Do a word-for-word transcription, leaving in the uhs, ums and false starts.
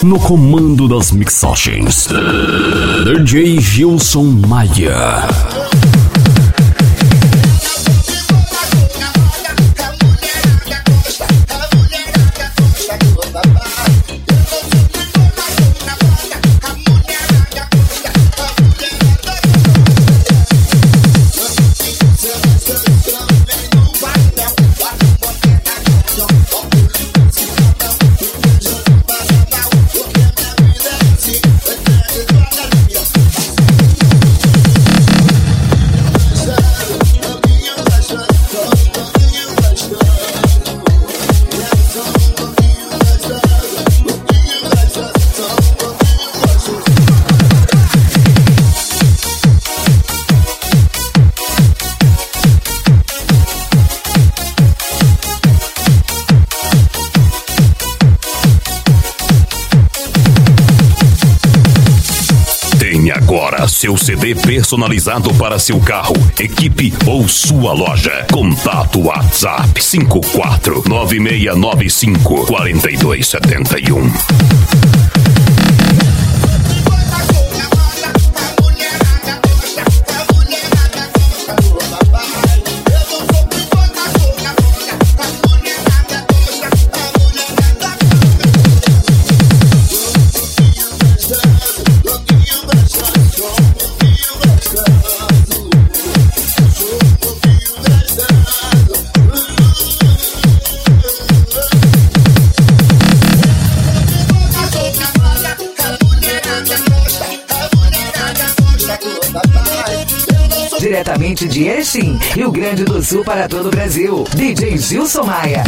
no comando das mixagens, D J Gilson Maia. Agora seu C D personalizado para seu carro, equipe ou sua loja. Contato WhatsApp cinco quatro nove seis nove cinco quatro dois sete um. Diretamente de Erechim, Rio Grande do Sul para todo o Brasil, D J Gilson Maia.